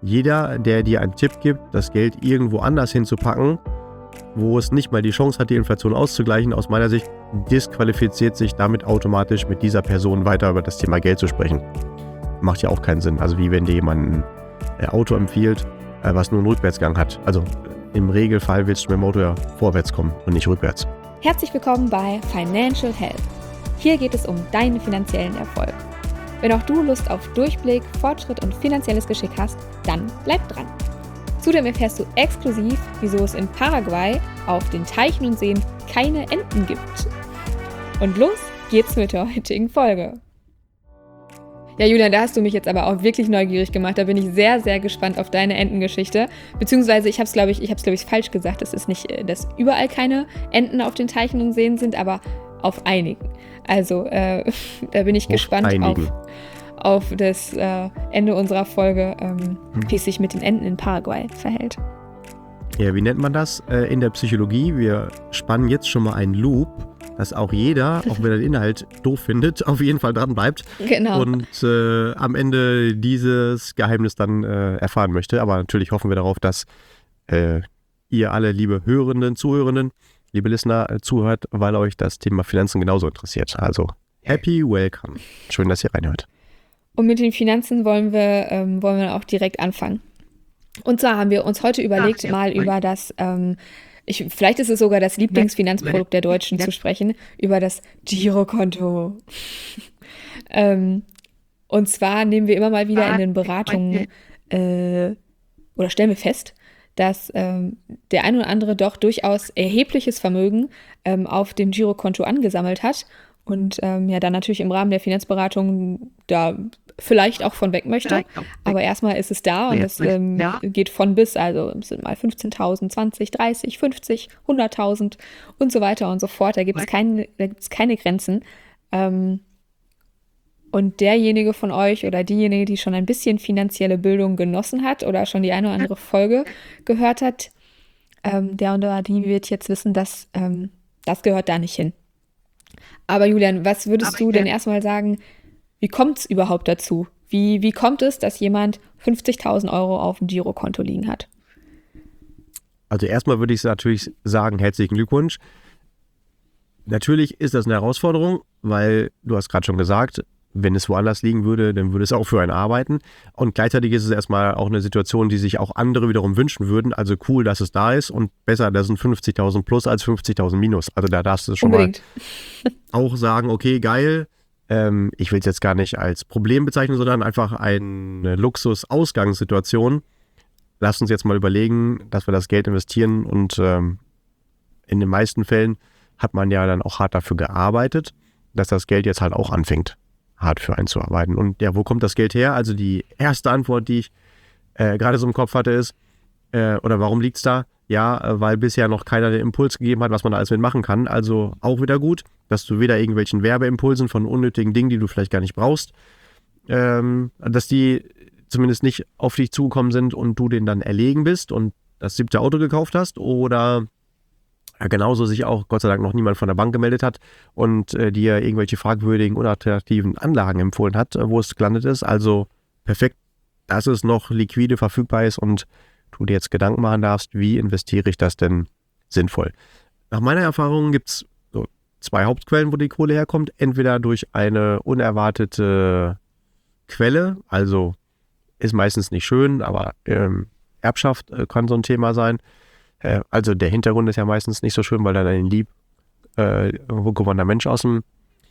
jeder, der dir einen Tipp gibt, das Geld irgendwo anders hinzupacken, wo es nicht mal die Chance hat, die Inflation auszugleichen, aus meiner Sicht disqualifiziert sich damit automatisch, mit dieser Person weiter über das Thema Geld zu sprechen. Macht ja auch keinen Sinn. Also wie wenn dir jemand ein Auto empfiehlt, was nur einen Rückwärtsgang hat. Also im Regelfall willst du mit dem Auto ja vorwärts kommen und nicht rückwärts. Herzlich willkommen bei Financial Health. Hier geht es um deinen finanziellen Erfolg. Wenn auch du Lust auf Durchblick, Fortschritt und finanzielles Geschick hast, dann bleib dran. Zudem erfährst du exklusiv, wieso es in Paraguay auf den Teichen und Seen keine Enten gibt. Und los geht's mit der heutigen Folge. Ja, Julian, da hast du mich jetzt aber auch wirklich neugierig gemacht. Da bin ich sehr, sehr gespannt auf deine Entengeschichte. Beziehungsweise ich habe es, glaube ich, falsch gesagt. Es ist nicht, dass überall keine Enten auf den Teichen und Seen sind, aber auf einigen. Also da bin ich gespannt auf das Ende unserer Folge, wie es sich mit den Enten in Paraguay verhält. Ja, wie nennt man das in der Psychologie? Wir spannen jetzt schon mal einen Loop, dass auch jeder, auch wenn er den Inhalt doof findet, auf jeden Fall dran bleibt. Genau. Und am Ende dieses Geheimnis dann erfahren möchte. Aber natürlich hoffen wir darauf, dass ihr alle, liebe Hörenden, Zuhörenden, liebe Listener, zuhört, weil euch das Thema Finanzen genauso interessiert. Also, happy welcome. Schön, dass ihr reinhört. Und mit den Finanzen wollen wir auch direkt anfangen. Und zwar haben wir uns heute überlegt, über das, vielleicht ist es sogar das Lieblingsfinanzprodukt der Deutschen zu sprechen, über das Girokonto. Und zwar nehmen wir immer mal wieder in den Beratungen oder stellen wir fest, dass der ein oder andere doch durchaus erhebliches Vermögen auf dem Girokonto angesammelt hat und dann natürlich im Rahmen der Finanzberatung da vielleicht auch von weg möchte. Aber erstmal ist es da und es geht von bis, also es sind mal 15.000, 20, 30, 50, 100.000 und so weiter und so fort. Da gibt es keine Grenzen. Und derjenige von euch oder diejenige, die schon ein bisschen finanzielle Bildung genossen hat oder schon die eine oder andere Folge gehört hat, der oder die wird jetzt wissen, dass das gehört da nicht hin. Aber Julian, was würdest du denn erstmal sagen, wie kommt es überhaupt dazu? Wie kommt es, dass jemand 50.000 Euro auf dem Girokonto liegen hat? Also erstmal würde ich natürlich sagen, herzlichen Glückwunsch. Natürlich ist das eine Herausforderung, weil du hast gerade schon gesagt, wenn es woanders liegen würde, dann würde es auch für einen arbeiten. Und gleichzeitig ist es erstmal auch eine Situation, die sich auch andere wiederum wünschen würden. Also cool, dass es da ist und besser, das sind 50.000 plus als 50.000 minus. Also da darfst du schon Unbedingt mal auch sagen, okay, geil. Ich will es jetzt gar nicht als Problem bezeichnen, sondern einfach eine Luxus-Ausgangssituation. Lass uns jetzt mal überlegen, dass wir das Geld investieren und in den meisten Fällen hat man ja dann auch hart dafür gearbeitet, dass das Geld jetzt halt auch anfängt, hart für einen zu arbeiten. Und ja, wo kommt das Geld her? Also die erste Antwort, die ich gerade so im Kopf hatte, ist, oder warum liegt es da? Ja, weil bisher noch keiner den Impuls gegeben hat, was man da alles mitmachen kann. Also auch wieder gut, dass du weder irgendwelchen Werbeimpulsen von unnötigen Dingen, die du vielleicht gar nicht brauchst, dass die zumindest nicht auf dich zugekommen sind und du denen dann erlegen bist und das 7. Auto gekauft hast oder genauso sich auch Gott sei Dank noch niemand von der Bank gemeldet hat und dir irgendwelche fragwürdigen, unattraktiven Anlagen empfohlen hat, wo es gelandet ist. Also perfekt, dass es noch liquide verfügbar ist und du dir jetzt Gedanken machen darfst, wie investiere ich das denn sinnvoll. Nach meiner Erfahrung gibt es so 2 Hauptquellen, wo die Kohle herkommt. Entweder durch eine unerwartete Quelle, also ist meistens nicht schön, aber Erbschaft kann so ein Thema sein. Also der Hintergrund ist ja meistens nicht so schön, weil dann ein gewonnener Mensch aus dem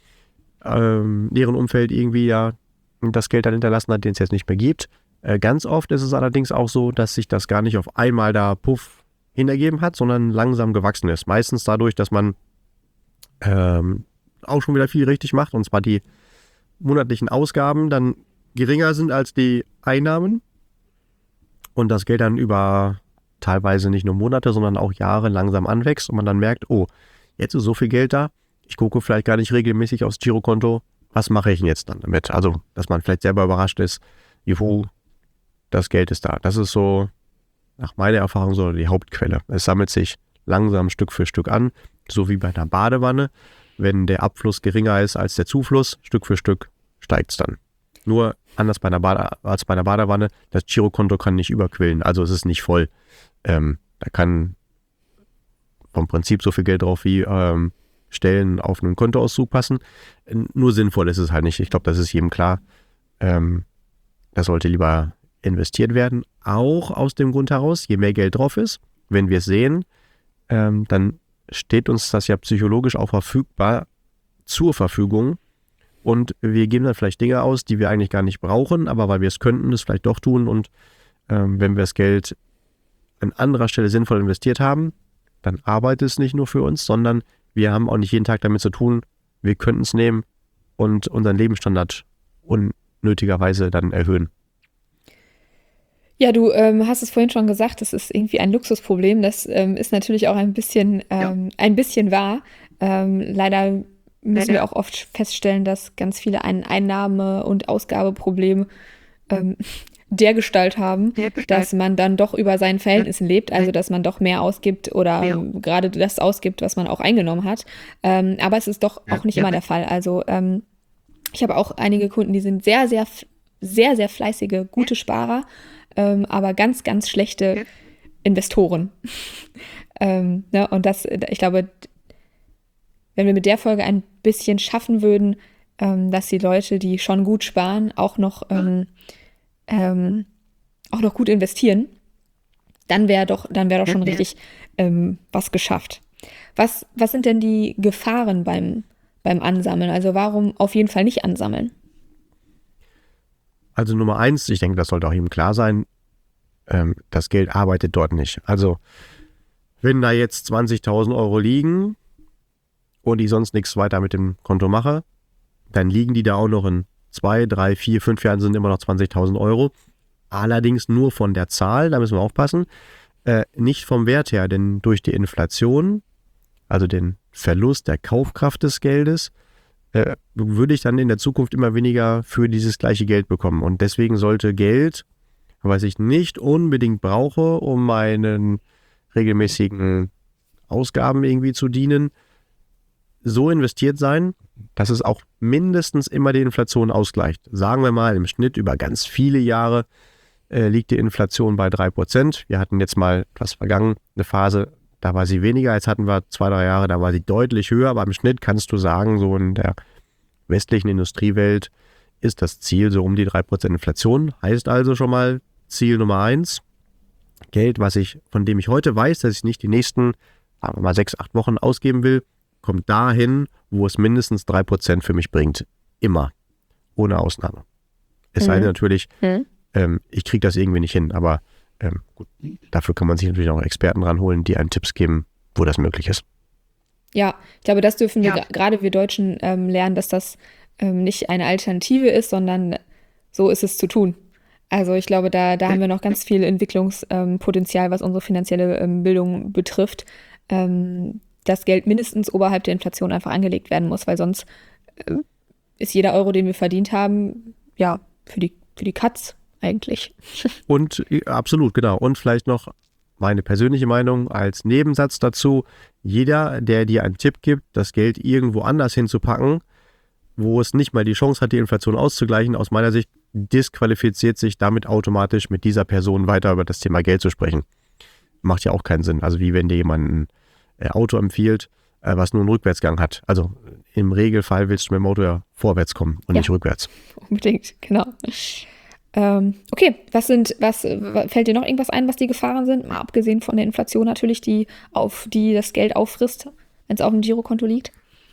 näheren Umfeld irgendwie ja das Geld dann hinterlassen hat, den es jetzt nicht mehr gibt. Ganz oft ist es allerdings auch so, dass sich das gar nicht auf einmal da hintergeben hat, sondern langsam gewachsen ist. Meistens dadurch, dass man auch schon wieder viel richtig macht, und zwar die monatlichen Ausgaben dann geringer sind als die Einnahmen und das Geld dann über teilweise nicht nur Monate, sondern auch Jahre langsam anwächst und man dann merkt, oh, jetzt ist so viel Geld da, ich gucke vielleicht gar nicht regelmäßig aufs Girokonto, was mache ich denn jetzt dann damit? Also, dass man vielleicht selber überrascht ist, juhu, das Geld ist da. Das ist so, nach meiner Erfahrung, so die Hauptquelle. Es sammelt sich langsam Stück für Stück an, so wie bei einer Badewanne. Wenn der Abfluss geringer ist als der Zufluss, Stück für Stück steigt es dann. Nur anders als bei einer Badewanne, das Girokonto kann nicht überquillen, also es ist nicht voll. Da kann vom Prinzip so viel Geld drauf wie Stellen auf einen Kontoauszug passen. Nur sinnvoll ist es halt nicht. Ich glaube, das ist jedem klar. Das sollte lieber investiert werden. Auch aus dem Grund heraus, je mehr Geld drauf ist, wenn wir es sehen, dann steht uns das ja psychologisch auch zur Verfügung. Und wir geben dann vielleicht Dinge aus, die wir eigentlich gar nicht brauchen, aber weil wir es könnten, es vielleicht doch tun. Und wenn wir das Geld an anderer Stelle sinnvoll investiert haben, dann arbeitet es nicht nur für uns, sondern wir haben auch nicht jeden Tag damit zu tun. Wir könnten es nehmen und unseren Lebensstandard unnötigerweise dann erhöhen. Ja, du hast es vorhin schon gesagt, das ist irgendwie ein Luxusproblem. Das ist natürlich auch ein bisschen wahr. Leider müssen wir auch oft feststellen, dass ganz viele ein Einnahme- und Ausgabeproblem dergestalt haben, dass man dann doch über seinen Verhältnissen lebt, also dass man doch mehr ausgibt oder gerade das ausgibt, was man auch eingenommen hat. Aber es ist doch auch nicht immer der Fall. Also ich habe auch einige Kunden, die sind sehr, sehr, sehr, sehr fleißige, gute Sparer, aber ganz, ganz schlechte Investoren. Ne? Und das, ich glaube, wenn wir mit der Folge ein bisschen schaffen würden, dass die Leute, die schon gut sparen, auch noch gut investieren, dann wäre doch schon richtig was geschafft. Was sind denn die Gefahren beim Ansammeln? Also warum auf jeden Fall nicht ansammeln? Also Nummer 1, ich denke, das sollte auch jedem klar sein, das Geld arbeitet dort nicht. Also wenn da jetzt 20.000 Euro liegen und ich sonst nichts weiter mit dem Konto mache, dann liegen die da auch noch in 2, 3, 4, 5 Jahren sind immer noch 20.000 Euro. Allerdings nur von der Zahl, da müssen wir aufpassen, nicht vom Wert her, denn durch die Inflation, also den Verlust der Kaufkraft des Geldes, würde ich dann in der Zukunft immer weniger für dieses gleiche Geld bekommen. Und deswegen sollte Geld, was ich nicht unbedingt brauche, um meinen regelmäßigen Ausgaben irgendwie zu dienen, so investiert sein, dass es auch mindestens immer die Inflation ausgleicht. Sagen wir mal, im Schnitt über ganz viele Jahre liegt die Inflation bei 3%. Wir hatten jetzt mal etwas vergangen, eine Phase, da war sie weniger, jetzt hatten wir 2, 3 Jahre, da war sie deutlich höher, aber im Schnitt kannst du sagen, so in der westlichen Industriewelt ist das Ziel so um die 3% Inflation. Heißt also schon mal Ziel Nummer 1, Geld, von dem ich heute weiß, dass ich nicht die nächsten, sagen wir mal 6, 8 Wochen ausgeben will, kommt dahin, wo es mindestens 3% für mich bringt. Immer. Ohne Ausnahme. Es sei denn natürlich, ich kriege das irgendwie nicht hin, aber gut, dafür kann man sich natürlich auch Experten ranholen, die einen Tipps geben, wo das möglich ist. Ja, ich glaube, das dürfen wir, gerade wir Deutschen, lernen, dass das nicht eine Alternative ist, sondern so ist es zu tun. Also ich glaube, da haben wir noch ganz viel Entwicklungspotenzial, was unsere finanzielle Bildung betrifft. Das Geld mindestens oberhalb der Inflation einfach angelegt werden muss, weil sonst ist jeder Euro, den wir verdient haben, ja, für die Katz eigentlich. Und absolut, genau. Und vielleicht noch meine persönliche Meinung als Nebensatz dazu. Jeder, der dir einen Tipp gibt, das Geld irgendwo anders hinzupacken, wo es nicht mal die Chance hat, die Inflation auszugleichen, aus meiner Sicht disqualifiziert sich damit automatisch, mit dieser Person weiter über das Thema Geld zu sprechen. Macht ja auch keinen Sinn. Also wie wenn dir jemand ein Auto empfiehlt, was nur einen Rückwärtsgang hat. Also im Regelfall willst du mit dem Auto ja vorwärts kommen und nicht rückwärts. Unbedingt, genau. Okay, fällt dir noch irgendwas ein, was die Gefahren sind? Mal abgesehen von der Inflation natürlich, die das Geld auffrisst, wenn es auf dem Girokonto liegt.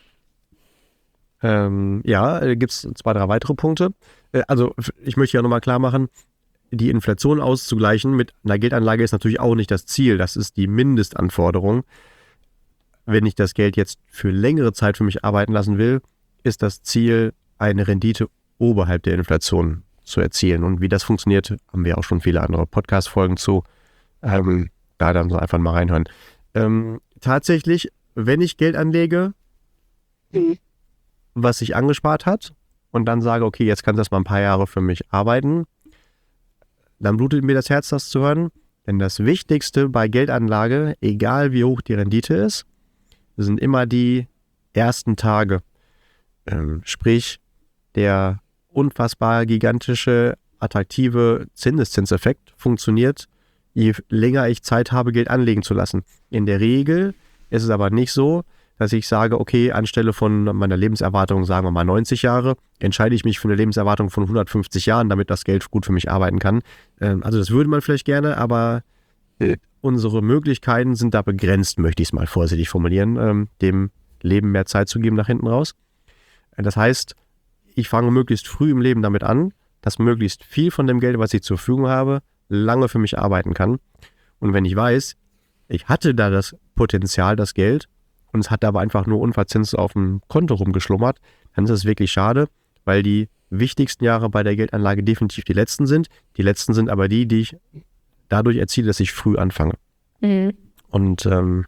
Gibt es 2, 3 weitere Punkte. Also ich möchte ja nochmal klar machen, die Inflation auszugleichen mit einer Geldanlage ist natürlich auch nicht das Ziel. Das ist die Mindestanforderung. Wenn ich das Geld jetzt für längere Zeit für mich arbeiten lassen will, ist das Ziel, eine Rendite oberhalb der Inflation zu erzielen. Und wie das funktioniert, haben wir auch schon viele andere Podcast-Folgen zu. Da dann so einfach mal reinhören. Tatsächlich, wenn ich Geld anlege, was sich angespart hat und dann sage, okay, jetzt kann das mal ein paar Jahre für mich arbeiten, dann blutet mir das Herz, das zu hören. Denn das Wichtigste bei Geldanlage, egal wie hoch die Rendite ist, sind immer die ersten Tage. Sprich, der unfassbar gigantische, attraktive Zinseszinseffekt funktioniert, je länger ich Zeit habe, Geld anlegen zu lassen. In der Regel ist es aber nicht so, dass ich sage, okay, anstelle von meiner Lebenserwartung, sagen wir mal 90 Jahre, entscheide ich mich für eine Lebenserwartung von 150 Jahren, damit das Geld gut für mich arbeiten kann. Also das würde man vielleicht gerne, aber unsere Möglichkeiten sind da begrenzt, möchte ich es mal vorsichtig formulieren, dem Leben mehr Zeit zu geben nach hinten raus. Das heißt, ich fange möglichst früh im Leben damit an, dass möglichst viel von dem Geld, was ich zur Verfügung habe, lange für mich arbeiten kann. Und wenn ich weiß, ich hatte da das Potenzial, das Geld, und es hat aber einfach nur unverzinst auf dem Konto rumgeschlummert, dann ist es wirklich schade, weil die wichtigsten Jahre bei der Geldanlage definitiv die letzten sind. Die letzten sind aber die ich dadurch erziele, dass ich früh anfange. Mhm. Und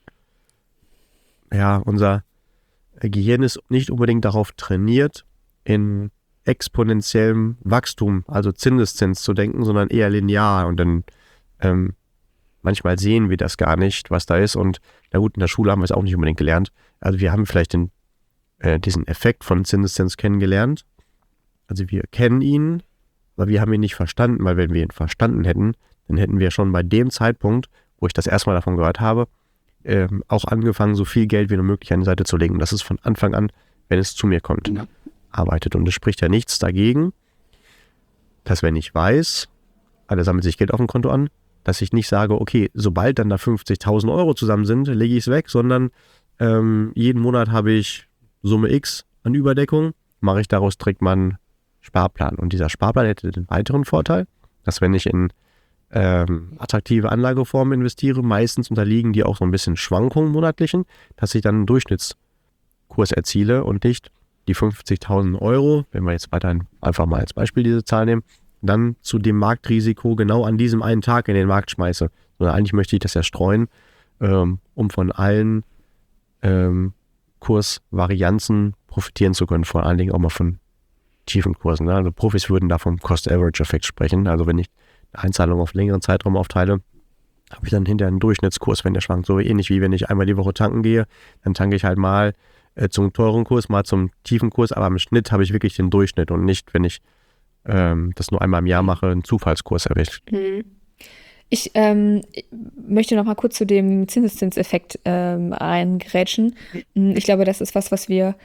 unser Gehirn ist nicht unbedingt darauf trainiert, in exponentiellem Wachstum, also Zinseszins zu denken, sondern eher linear. Und dann manchmal sehen wir das gar nicht, was da ist. Und na gut, in der Schule haben wir es auch nicht unbedingt gelernt. Also wir haben vielleicht diesen Effekt von Zinseszins kennengelernt. Also wir kennen ihn, aber wir haben ihn nicht verstanden, weil wenn wir ihn verstanden hätten, dann hätten wir schon bei dem Zeitpunkt, wo ich das erstmal davon gehört habe, auch angefangen, so viel Geld wie nur möglich an die Seite zu legen. Und das ist von Anfang an, wenn es zu mir kommt, arbeitet. Und es spricht ja nichts dagegen, dass wenn ich weiß, da sammelt sich Geld auf dem Konto an, dass ich nicht sage, okay, sobald dann da 50.000 Euro zusammen sind, lege ich es weg, sondern jeden Monat habe ich Summe X an Überdeckung, mache ich daraus direkt mal einen Sparplan. Und dieser Sparplan hätte den weiteren Vorteil, dass wenn ich in attraktive Anlageformen investiere, meistens unterliegen die auch so ein bisschen Schwankungen monatlichen, dass ich dann einen Durchschnittskurs erziele und nicht die 50.000 Euro, wenn wir jetzt weiterhin einfach mal als Beispiel diese Zahl nehmen, dann zu dem Marktrisiko genau an diesem einen Tag in den Markt schmeiße. Sondern eigentlich möchte ich das ja streuen, um von allen Kursvarianzen profitieren zu können, vor allen Dingen auch mal von tiefen Kursen. Ne? Also Profis würden da vom Cost-Average-Effekt sprechen. Also wenn ich eine Einzahlung auf längeren Zeitraum aufteile, habe ich dann hinterher einen Durchschnittskurs, wenn der schwankt. So ähnlich wie wenn ich einmal die Woche tanken gehe, dann tanke ich halt mal zum teuren Kurs, mal zum tiefen Kurs, aber im Schnitt habe ich wirklich den Durchschnitt und nicht, wenn ich das nur einmal im Jahr mache, einen Zufallskurs erwischt. Ich möchte noch mal kurz zu dem Zinseszinseffekt reingrätschen. Ich glaube, das ist was wir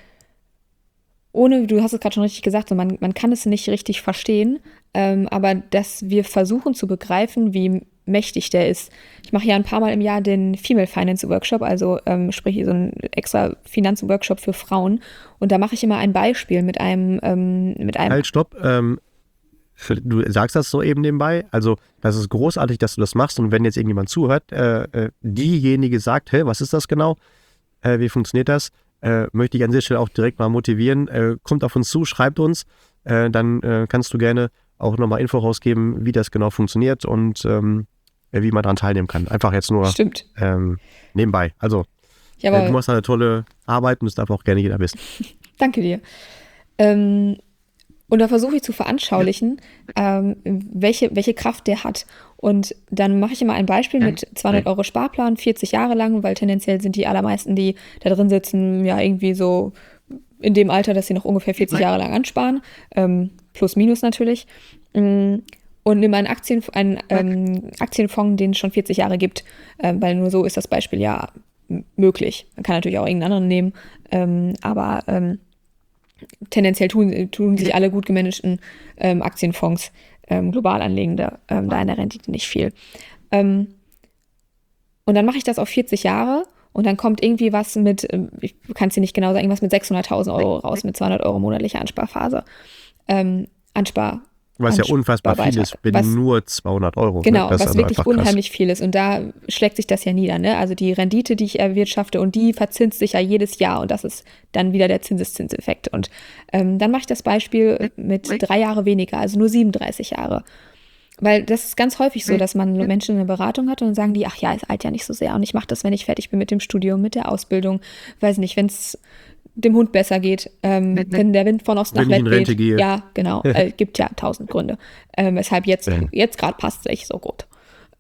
du hast es gerade schon richtig gesagt, so man kann es nicht richtig verstehen, aber dass wir versuchen zu begreifen, wie mächtig der ist. Ich mache ja ein paar Mal im Jahr den Female Finance Workshop, also sprich so einen extra Finanzworkshop für Frauen, und da mache ich immer ein Beispiel mit einem Halt, stopp. Du sagst das so eben nebenbei, also das ist großartig, dass du das machst, und wenn jetzt irgendjemand zuhört, diejenige sagt, hey, was ist das genau, wie funktioniert das, möchte ich an dieser Stelle auch direkt mal motivieren, kommt auf uns zu, schreibt uns, dann kannst du gerne auch nochmal Info rausgeben, wie das genau funktioniert und wie man daran teilnehmen kann. Einfach jetzt nur nebenbei. Also du machst eine tolle Arbeit und es darf auch gerne jeder wissen. Danke dir. Und da versuche ich zu veranschaulichen, welche Kraft der hat. Und dann mache ich immer ein Beispiel mit 200 Euro Sparplan, 40 Jahre lang, weil tendenziell sind die allermeisten, die da drin sitzen, ja irgendwie so in dem Alter, dass sie noch ungefähr 40 Jahre lang ansparen. Plus, minus natürlich. Und nimm einen Aktienfonds, den es schon 40 Jahre gibt, weil nur so ist das Beispiel ja möglich. Man kann natürlich auch irgendeinen anderen nehmen, aber tendenziell tun sich alle gut gemanagten Aktienfonds global anlegende da in der Rendite nicht viel. Und dann mache ich das auf 40 Jahre und dann kommt irgendwie was mit, ich kann es dir nicht genau sagen, irgendwas mit 600.000 Euro raus, mit 200 Euro monatlicher Ansparphase. Was ja unfassbar viel ist, wenn nur 200 Euro. Genau, was wirklich unheimlich viel ist. Und da schlägt sich das ja nieder. Ne? Also die Rendite, die ich erwirtschafte, und die verzinst sich ja jedes Jahr. Und das ist dann wieder der Zinseszinseffekt. Und dann mache ich das Beispiel mit 3 Jahre weniger, also nur 37 Jahre. Weil das ist ganz häufig so, dass man Menschen in der Beratung hat und dann sagen die, ach ja, ist alt ja nicht so sehr. Und ich mache das, wenn ich fertig bin mit dem Studium, mit der Ausbildung. Weiß nicht, wenn es dem Hund besser geht, wenn der Wind von Ost nach West weht. Gehe. Ja, genau. Gibt ja 1000 Gründe. Weshalb jetzt gerade passt es echt so gut.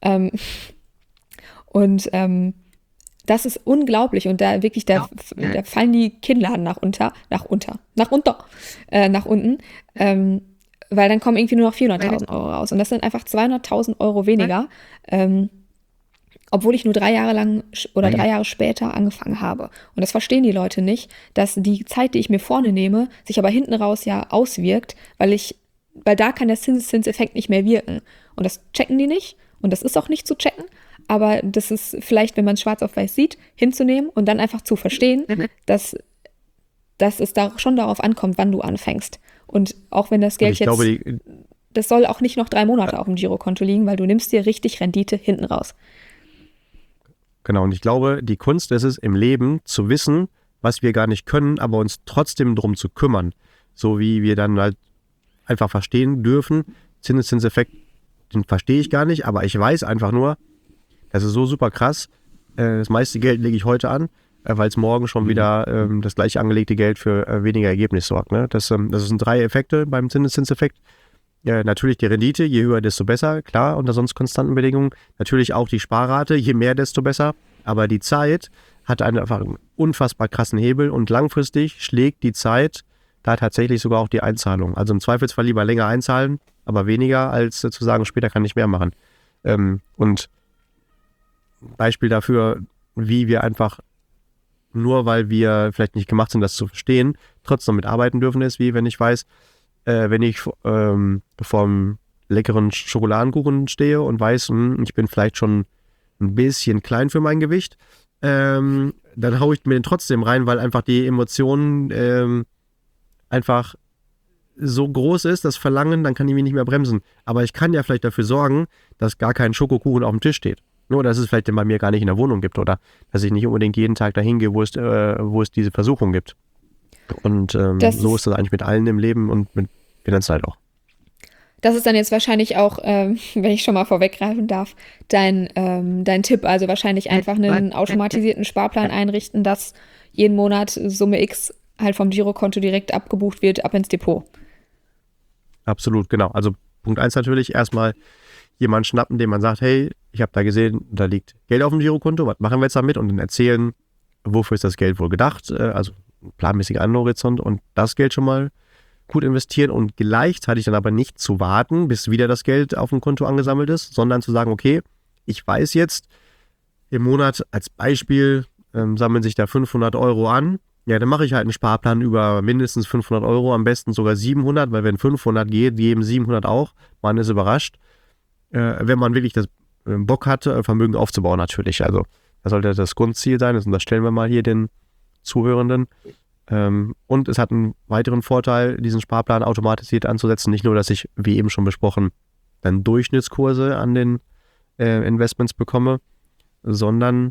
Das ist unglaublich. Und da wirklich, da fallen die Kinnladen nach unten. weil dann kommen irgendwie nur noch 400.000 Euro raus. Und das sind einfach 200.000 Euro weniger, obwohl ich nur 3 Jahre lang oder 3 Jahre später angefangen habe. Und das verstehen die Leute nicht, dass die Zeit, die ich mir vorne nehme, sich aber hinten raus ja auswirkt, weil da kann der Zinseszinseffekt nicht mehr wirken. Und das checken die nicht. Und das ist auch nicht zu checken. Aber das ist vielleicht, wenn man es schwarz auf weiß sieht, hinzunehmen und dann einfach zu verstehen, dass es da schon darauf ankommt, wann du anfängst. Und auch wenn das Geld das soll auch nicht noch 3 Monate auf dem Girokonto liegen, weil du nimmst dir richtig Rendite hinten raus. Genau, und ich glaube, die Kunst ist es im Leben zu wissen, was wir gar nicht können, aber uns trotzdem darum zu kümmern. So wie wir dann halt einfach verstehen dürfen, Zinseszinseffekt, den verstehe ich gar nicht, aber ich weiß einfach nur, das ist so super krass, das meiste Geld lege ich heute an, weil es morgen schon wieder das gleiche angelegte Geld für weniger Ergebnis sorgt. Ne? Das sind 3 Effekte beim Zinseszinseffekt. Natürlich die Rendite, je höher, desto besser, klar, unter sonst konstanten Bedingungen. Natürlich auch die Sparrate, je mehr, desto besser. Aber die Zeit hat einfach einen unfassbar krassen Hebel und langfristig schlägt die Zeit da tatsächlich sogar auch die Einzahlung. Also im Zweifelsfall lieber länger einzahlen, aber weniger, als zu sagen, später kann ich mehr machen. Und Beispiel dafür, wie wir einfach, nur weil wir vielleicht nicht gemacht sind, das zu verstehen, trotzdem mitarbeiten dürfen, ist, wie wenn ich weiß, wenn ich vorm leckeren Schokoladenkuchen stehe und weiß, ich bin vielleicht schon ein bisschen klein für mein Gewicht, dann haue ich mir den trotzdem rein, weil einfach die Emotionen einfach so groß ist, das Verlangen, dann kann ich mich nicht mehr bremsen. Aber ich kann ja vielleicht dafür sorgen, dass gar kein Schokokuchen auf dem Tisch steht. Nur, dass es vielleicht bei mir gar nicht in der Wohnung gibt oder dass ich nicht unbedingt jeden Tag dahin gehe, wo es diese Versuchung gibt. Und so ist das eigentlich mit allen im Leben und mit Finanzen halt auch. Das ist dann jetzt wahrscheinlich auch, wenn ich schon mal vorweggreifen darf, dein Tipp. Also wahrscheinlich einfach einen automatisierten Sparplan einrichten, dass jeden Monat Summe X halt vom Girokonto direkt abgebucht wird, ab ins Depot. Absolut, genau. Also Punkt 1 natürlich, erstmal jemanden schnappen, dem man sagt, hey, ich habe da gesehen, da liegt Geld auf dem Girokonto, was machen wir jetzt damit? Und dann erzählen, wofür ist das Geld wohl gedacht? Also planmäßiger Anhorizont und das Geld schon mal gut investieren und gleichzeitig dann aber nicht zu warten, bis wieder das Geld auf dem Konto angesammelt ist, sondern zu sagen, okay, ich weiß jetzt, im Monat als Beispiel sammeln sich da 500 Euro an. Ja, dann mache ich halt einen Sparplan über mindestens 500 Euro, am besten sogar 700, weil wenn 500 geht, geben 700 auch. Man ist überrascht. Wenn man wirklich das Bock hat, Vermögen aufzubauen natürlich. Also das sollte das Grundziel sein. Das unterstellen wir mal hier den Zuhörenden. Und es hat einen weiteren Vorteil, diesen Sparplan automatisiert anzusetzen. Nicht nur, dass ich, wie eben schon besprochen, dann Durchschnittskurse an den Investments bekomme, sondern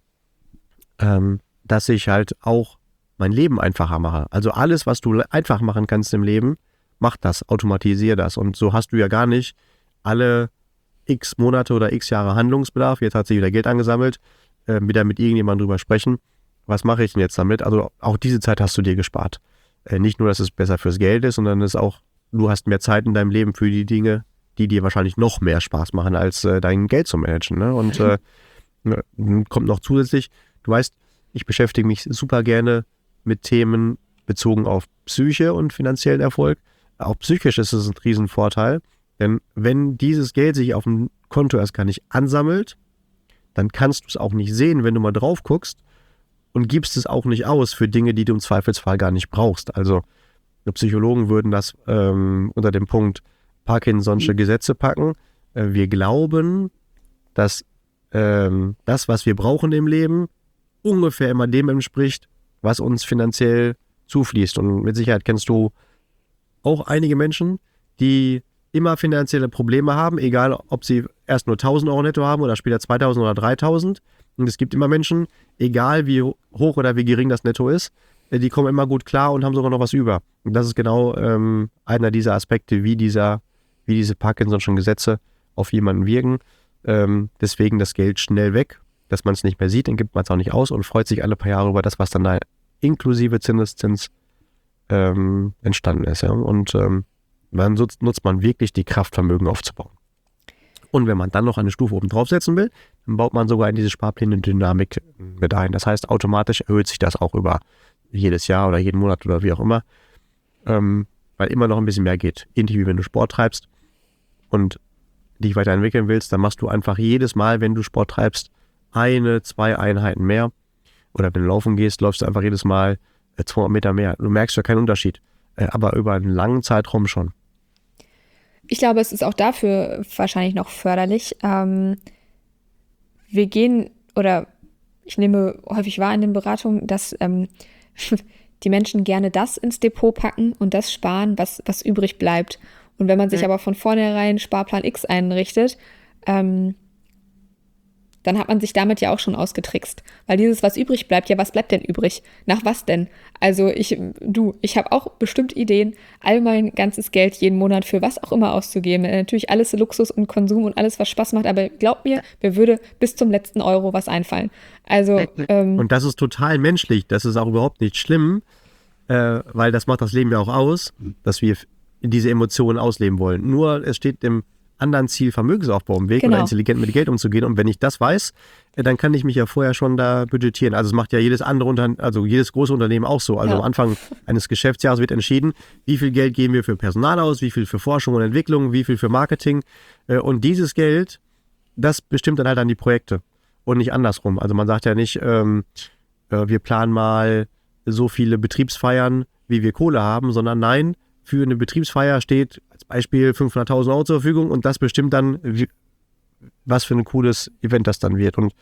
dass ich halt auch mein Leben einfacher mache. Also alles, was du einfach machen kannst im Leben, mach das, automatisier das. Und so hast du ja gar nicht alle x Monate oder x Jahre Handlungsbedarf. Jetzt hat sich wieder Geld angesammelt, wieder mit irgendjemandem drüber sprechen. Was mache ich denn jetzt damit? Also auch diese Zeit hast du dir gespart. Nicht nur, dass es besser fürs Geld ist, sondern es ist auch, du hast mehr Zeit in deinem Leben für die Dinge, die dir wahrscheinlich noch mehr Spaß machen, als dein Geld zu managen. Ne? Und kommt noch zusätzlich, du weißt, ich beschäftige mich super gerne mit Themen bezogen auf Psyche und finanziellen Erfolg. Auch psychisch ist es ein Riesenvorteil, denn wenn dieses Geld sich auf dem Konto erst gar nicht ansammelt, dann kannst du es auch nicht sehen, wenn du mal drauf guckst und gibst es auch nicht aus für Dinge, die du im Zweifelsfall gar nicht brauchst. Also Psychologen würden das unter dem Punkt Parkinson'sche Gesetze packen. Wir glauben, dass das, was wir brauchen im Leben, ungefähr immer dem entspricht, was uns finanziell zufließt. Und mit Sicherheit kennst du auch einige Menschen, die immer finanzielle Probleme haben, egal ob sie erst nur 1.000 Euro netto haben oder später 2.000 oder 3.000. Und es gibt immer Menschen, egal wie hoch oder wie gering das Netto ist, die kommen immer gut klar und haben sogar noch was über. Und das ist genau einer dieser Aspekte, wie diese Parkinson'schen Gesetze auf jemanden wirken. Deswegen das Geld schnell weg, dass man es nicht mehr sieht, dann gibt man es auch nicht aus und freut sich alle paar Jahre über das, was dann da inklusive Zinseszins entstanden ist. Ja? Und dann nutzt man wirklich die Kraft, Vermögen aufzubauen. Und wenn man dann noch eine Stufe oben draufsetzen will, dann baut man sogar in diese Sparpläne Dynamik mit ein. Das heißt, automatisch erhöht sich das auch über jedes Jahr oder jeden Monat oder wie auch immer. weil immer noch ein bisschen mehr geht. Ähnlich wie wenn du Sport treibst und dich weiterentwickeln willst, dann machst du einfach jedes Mal, wenn du Sport treibst, 1-2 Einheiten mehr. Oder wenn du laufen gehst, läufst du einfach jedes Mal 200 Meter mehr. Du merkst ja keinen Unterschied, aber über einen langen Zeitraum schon. Ich glaube, es ist auch dafür wahrscheinlich noch förderlich. Wir gehen, oder ich nehme häufig wahr in den Beratungen, dass die Menschen gerne das ins Depot packen und das sparen, was übrig bleibt. Und wenn man sich aber von vornherein Sparplan X einrichtet, dann hat man sich damit ja auch schon ausgetrickst. Weil dieses, was übrig bleibt, ja, was bleibt denn übrig? Nach was denn? Also ich habe auch bestimmt Ideen, all mein ganzes Geld jeden Monat für was auch immer auszugeben. Natürlich alles Luxus und Konsum und alles, was Spaß macht, aber glaub mir würde bis zum letzten Euro was einfallen. Also und das ist total menschlich, das ist auch überhaupt nicht schlimm, weil das macht das Leben ja auch aus, dass wir diese Emotionen ausleben wollen. Nur es steht dem anderen Ziel Vermögensaufbau im Weg, oder intelligent mit Geld umzugehen. Und wenn ich das weiß, dann kann ich mich ja vorher schon da budgetieren. Also es macht ja jedes andere jedes große Unternehmen auch so. Also am Anfang eines Geschäftsjahres wird entschieden, wie viel Geld geben wir für Personal aus, wie viel für Forschung und Entwicklung, wie viel für Marketing. Und dieses Geld, das bestimmt dann halt an die Projekte und nicht andersrum. Also man sagt ja nicht, wir planen mal so viele Betriebsfeiern, wie wir Kohle haben, sondern nein, für eine Betriebsfeier steht als Beispiel 500.000 Euro zur Verfügung und das bestimmt dann, was für ein cooles Event das dann wird. Und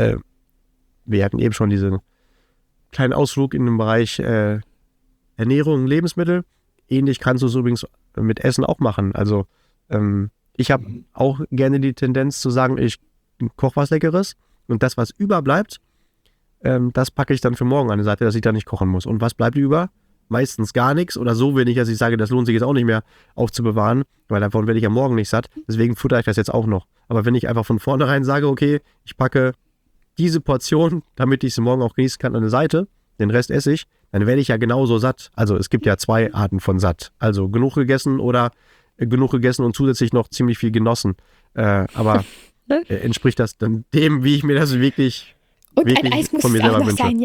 wir hatten eben schon diesen kleinen Ausflug in den Bereich Ernährung und Lebensmittel. Ähnlich kannst du es übrigens mit Essen auch machen. Also ich habe auch gerne die Tendenz zu sagen, ich koche was Leckeres und das, was überbleibt, das packe ich dann für morgen an die Seite, dass ich da nicht kochen muss. Und was bleibt über? Meistens gar nichts oder so wenig, dass ich sage, das lohnt sich jetzt auch nicht mehr aufzubewahren, weil davon werde ich am Morgen nicht satt. Deswegen futter ich das jetzt auch noch. Aber wenn ich einfach von vornherein sage, okay, ich packe diese Portion, damit ich sie morgen auch genießen kann, an eine Seite, den Rest esse ich, dann werde ich ja genauso satt. Also es gibt ja 2 Arten von satt. Also genug gegessen oder genug gegessen und zusätzlich noch ziemlich viel genossen. Aber entspricht das dann dem, wie ich mir das wirklich, und wirklich ein Eis muss von mir es auch selber noch wünsche? sein, ja.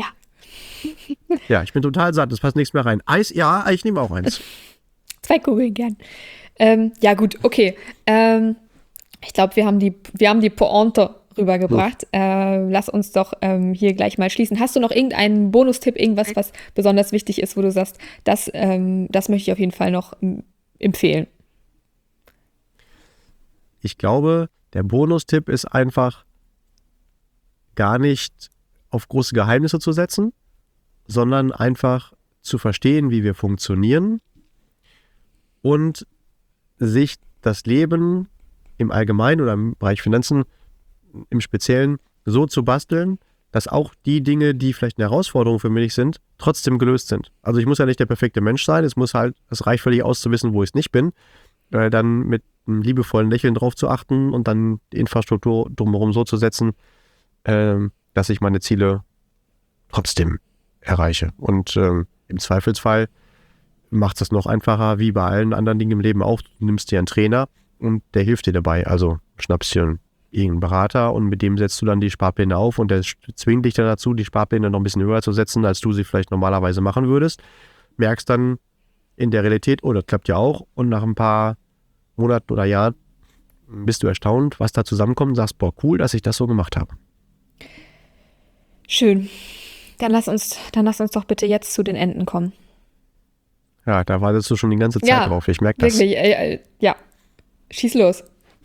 Ja, ich bin total satt, es passt nichts mehr rein. Eis, ja, ich nehme auch eins. 2 Kugeln gern. Ja gut, okay. Ich glaube, wir haben die Pointe rübergebracht. Lass uns doch hier gleich mal schließen. Hast du noch irgendeinen Bonustipp, irgendwas, was besonders wichtig ist, wo du sagst, das möchte ich auf jeden Fall noch empfehlen? Ich glaube, der Bonustipp ist einfach, gar nicht auf große Geheimnisse zu setzen, sondern einfach zu verstehen, wie wir funktionieren und sich das Leben im Allgemeinen oder im Bereich Finanzen im Speziellen so zu basteln, dass auch die Dinge, die vielleicht eine Herausforderung für mich sind, trotzdem gelöst sind. Also ich muss ja nicht der perfekte Mensch sein, es reicht völlig aus zu wissen, wo ich es nicht bin, dann mit einem liebevollen Lächeln drauf zu achten und dann die Infrastruktur drumherum so zu setzen, dass ich meine Ziele trotzdem erreiche. Und im Zweifelsfall macht es noch einfacher, wie bei allen anderen Dingen im Leben auch. Du nimmst dir einen Trainer und der hilft dir dabei. Also schnappst dir irgendeinen Berater und mit dem setzt du dann die Sparpläne auf und der zwingt dich dann dazu, die Sparpläne noch ein bisschen höher zu setzen, als du sie vielleicht normalerweise machen würdest. Merkst dann in der Realität, oh, das klappt ja auch, und nach ein paar Monaten oder Jahren bist du erstaunt, was da zusammenkommt und sagst, boah, cool, dass ich das so gemacht habe. Schön. Dann lass uns doch bitte jetzt zu den Enden kommen. Ja, da wartest du schon die ganze Zeit drauf. Ich merke das. Wirklich, ja. Schieß los.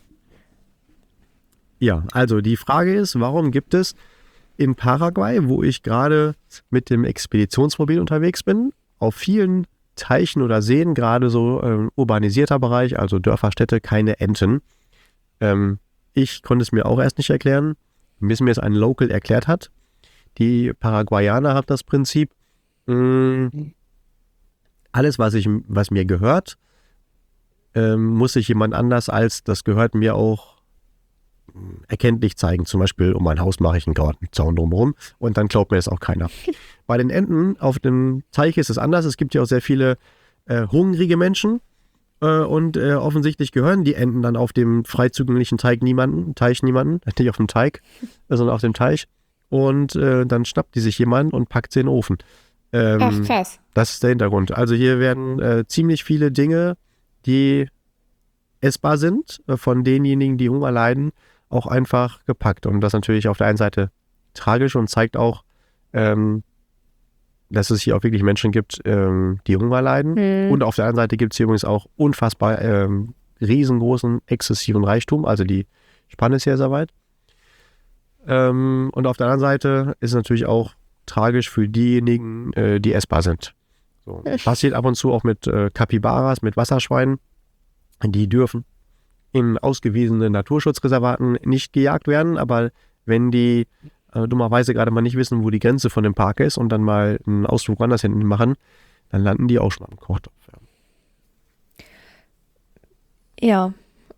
Ja, also die Frage ist, warum gibt es in Paraguay, wo ich gerade mit dem Expeditionsmobil unterwegs bin, auf vielen Teichen oder Seen, gerade so urbanisierter Bereich, also Dörfer, Städte, keine Enten? Ich konnte es mir auch erst nicht erklären, bis mir es ein Local erklärt hat. Die Paraguayaner haben das Prinzip, alles, was mir gehört, muss sich jemand anders als das gehört mir auch erkenntlich zeigen. Zum Beispiel um mein Haus mache ich einen Gartenzaun drumherum und dann glaubt mir das auch keiner. Bei den Enten auf dem Teich ist es anders. Es gibt ja auch sehr viele hungrige Menschen und offensichtlich gehören die Enten dann auf dem frei zugänglichen Teich niemanden, nicht auf dem Teig, sondern auf dem Teich. Und dann schnappt die sich jemand und packt sie in den Ofen. Ach, krass. Das ist der Hintergrund. Also hier werden ziemlich viele Dinge, die essbar sind, von denjenigen, die Hunger leiden, auch einfach gepackt. Und das ist natürlich auf der einen Seite tragisch und zeigt auch, dass es hier auch wirklich Menschen gibt, die Hunger leiden. Und auf der anderen Seite gibt es hier übrigens auch unfassbar riesengroßen, exzessiven Reichtum. Also die Spanne ist ja sehr weit. Und auf der anderen Seite ist es natürlich auch tragisch für diejenigen, die essbar sind. So. Passiert ab und zu auch mit Capybaras, mit Wasserschweinen. Die dürfen in ausgewiesenen Naturschutzreservaten nicht gejagt werden, aber wenn die dummerweise gerade mal nicht wissen, wo die Grenze von dem Park ist und dann mal einen Ausflug woanders hinten machen, dann landen die auch schon am Kochtopf. Ja.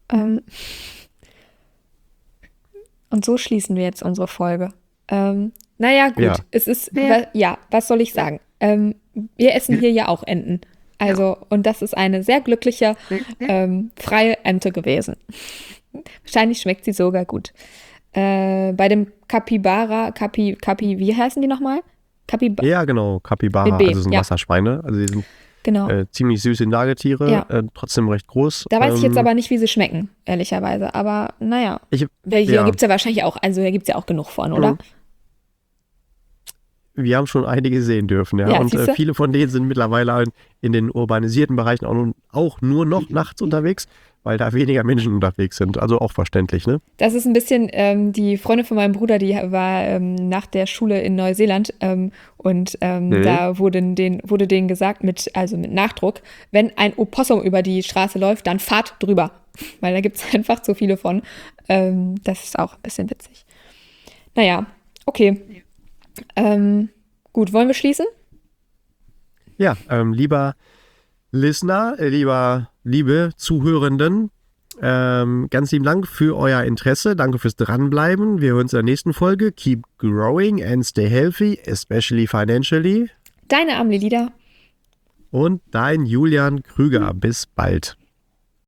Und so schließen wir jetzt unsere Folge. Naja, gut. Ja. Es ist, was soll ich sagen? Wir essen hier ja auch Enten. Also, und das ist eine sehr glückliche, freie Ente gewesen. Wahrscheinlich schmeckt sie sogar gut. Bei dem Capybara, wie heißen die nochmal? Ja, genau, Capybara, Mit B, also sind ja. Wasserschweine. Also die sind Genau. ziemlich süße Nagetiere, Ja. trotzdem recht groß. Da weiß ich jetzt aber nicht, wie sie schmecken, ehrlicherweise. Aber naja, hier ja. gibt es ja wahrscheinlich auch, also hier gibt es ja auch genug von, oder? Wir haben schon einige sehen dürfen, ja. Ja, Und siehste? viele von denen sind mittlerweile in den urbanisierten Bereichen auch nur noch nachts unterwegs, weil da weniger Menschen unterwegs sind. Also auch verständlich, ne? Das ist ein bisschen, die Freundin von meinem Bruder, die war nach der Schule in Neuseeland und da wurde denen gesagt, mit Nachdruck, wenn ein Opossum über die Straße läuft, dann fahrt drüber, weil da gibt es einfach zu viele von. Das ist auch ein bisschen witzig. Naja, okay. Gut, wollen wir schließen? Ja, lieber Listener, liebe Zuhörenden, ganz lieben Dank für euer Interesse. Danke fürs Dranbleiben. Wir hören uns in der nächsten Folge. Keep growing and stay healthy, especially financially. Deine Amelie Lieder. Und dein Julian Krüger. Bis bald.